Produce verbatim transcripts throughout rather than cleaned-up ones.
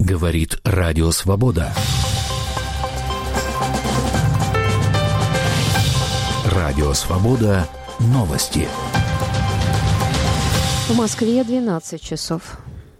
Говорит Радио Свобода. Радио Свобода. Новости. В Москве двенадцать часов.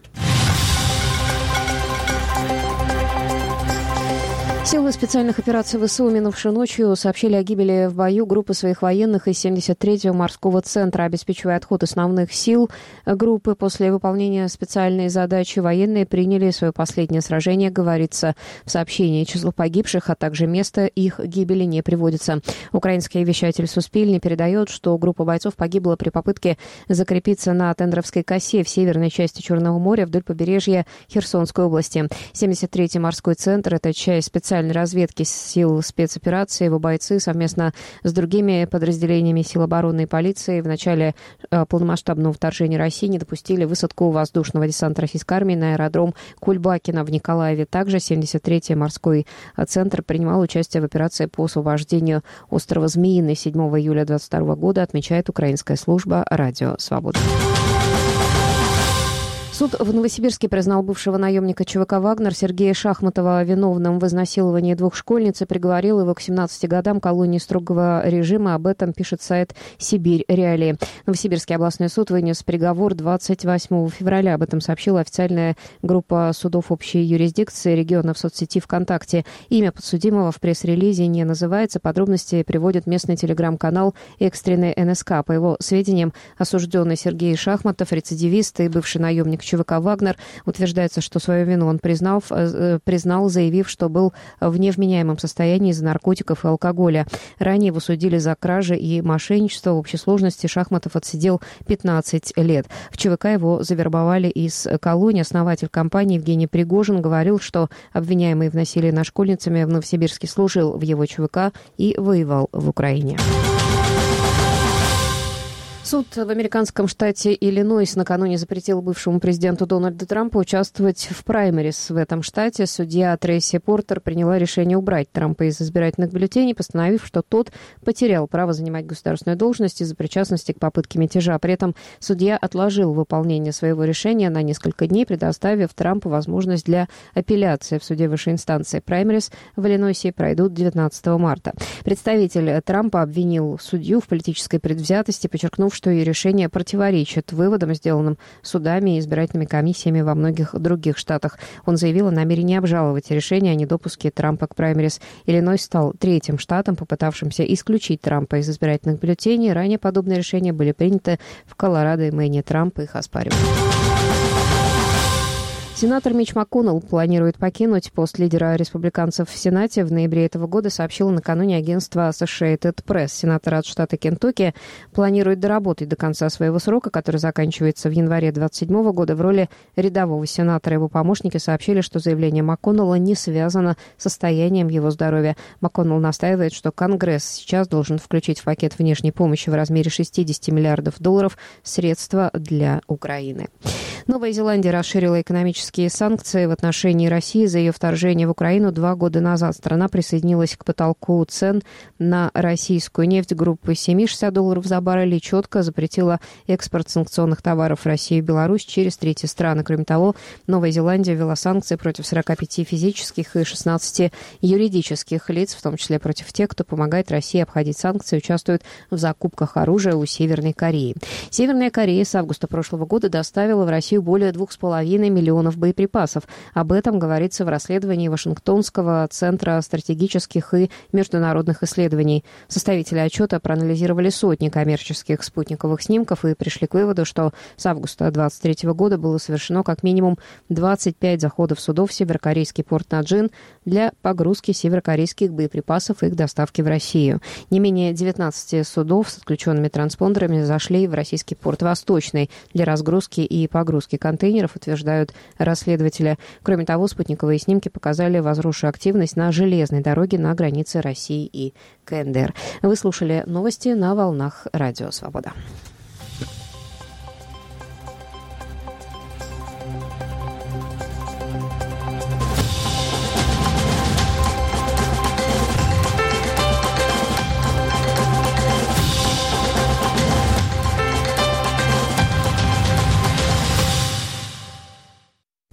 Силы специальных операций ВСУ минувшей ночью сообщили о гибели в бою группы своих военных из семьдесят третьего морского центра, обеспечивая отход основных сил группы. После выполнения специальной задачи военные приняли свое последнее сражение, говорится в сообщении. Число погибших, а также место их гибели не приводится. Украинский вещатель Суспильный передает, что группа бойцов погибла при попытке закрепиться на Тендровской косе в северной части Черного моря вдоль побережья Херсонской области. семьдесят третий морской центр – это часть специальной разведки сил спецоперации. Его бойцы совместно с другими подразделениями сил обороны и полиции в начале э, полномасштабного вторжения России не допустили высадку воздушного десанта российской армии на аэродром Кульбакино в Николаеве. Также семьдесят третий морской центр принимал участие в операции по освобождению острова Змеиный седьмого июля двадцать второго года, отмечает украинская служба «Радио Свобода». Суд в Новосибирске признал бывшего наемника ЧВК «Вагнер» Сергея Шахматова виновным в изнасиловании двух школьниц и приговорил его к семнадцати годам колонии строгого режима. Об этом пишет сайт «Сибирь Реалии». Новосибирский областной суд вынес приговор двадцать восьмого февраля. Об этом сообщила официальная группа судов общей юрисдикции региона в соцсети ВКонтакте. Имя подсудимого в пресс-релизе не называется. Подробности приводит местный телеграм-канал «Экстренный эн эс ка». По его сведениям, осужденный Сергей Шахматов, рецидивист и бывший наемник ЧВК «Вагнер», утверждается, что свою вину он признал, признал, заявив, что был в невменяемом состоянии из-за наркотиков и алкоголя. Ранее его судили за кражи и мошенничество. В общей сложности Шахматов отсидел пятнадцать лет. В ЧВК его завербовали из колонии. Основатель компании Евгений Пригожин говорил, что обвиняемый в насилии над школьницами в Новосибирске служил в его ЧВК и воевал в Украине. Суд в американском штате Иллинойс накануне запретил бывшему президенту Дональду Трампу участвовать в праймерис в этом штате. Судья Трейси Портер приняла решение убрать Трампа из избирательных бюллетеней, постановив, что тот потерял право занимать государственную должность из-за причастности к попытке мятежа. При этом судья отложил выполнение своего решения на несколько дней, предоставив Трампу возможность для апелляции в суде высшей инстанции. Праймерис в Иллинойсе пройдут девятнадцатого марта. Представитель Трампа обвинил судью в политической предвзятости, подчеркнув, что ее решение противоречит выводам, сделанным судами и избирательными комиссиями во многих других штатах. Он заявил о намерении обжаловать решение о недопуске Трампа к праймерис. Иллинойс стал третьим штатом, попытавшимся исключить Трампа из избирательных бюллетеней. Ранее подобные решения были приняты в Колорадо и Мэйне. Трамп их оспаривает. Сенатор Митч МакКоннелл планирует покинуть пост лидера республиканцев в Сенате. В ноябре этого года сообщило накануне агентство Associated Press. Сенатор от штата Кентукки планирует доработать до конца своего срока, который заканчивается в январе двадцать седьмого года, в роли рядового сенатора. Его помощники сообщили, что заявление МакКоннелла не связано с состоянием его здоровья. МакКоннелл настаивает, что Конгресс сейчас должен включить в пакет внешней помощи в размере шестьдесят миллиардов долларов средства для Украины. Новая Зеландия расширила экономические санкции в отношении России за ее вторжение в Украину два года назад. Страна присоединилась к потолку цен на российскую нефть группы семь шестьдесят долларов за баррель и четко запретила экспорт санкционных товаров в Россию и Беларусь через третьи страны. Кроме того, Новая Зеландия ввела санкции против сорока пяти физических и шестнадцати юридических лиц, в том числе против тех, кто помогает России обходить санкции и участвует в закупках оружия у Северной Кореи. Северная Корея с августа прошлого года доставила в Россию более двух с половиной миллионов боеприпасов. Об этом говорится в расследовании Вашингтонского центра стратегических и международных исследований. Составители отчета проанализировали сотни коммерческих спутниковых снимков и пришли к выводу, что с августа двадцать третьего года было совершено как минимум двадцать пять заходов судов в северокорейский порт Наджин для погрузки северокорейских боеприпасов и их доставки в Россию. Не менее девятнадцати судов с отключенными транспондерами зашли в российский порт Восточный для разгрузки и погрузки контейнеров, утверждают расследователи. Кроме того, спутниковые снимки показали возросшую активность на железной дороге на границе России и ка эн дэ эр. Вы слушали новости на волнах Радио Свобода.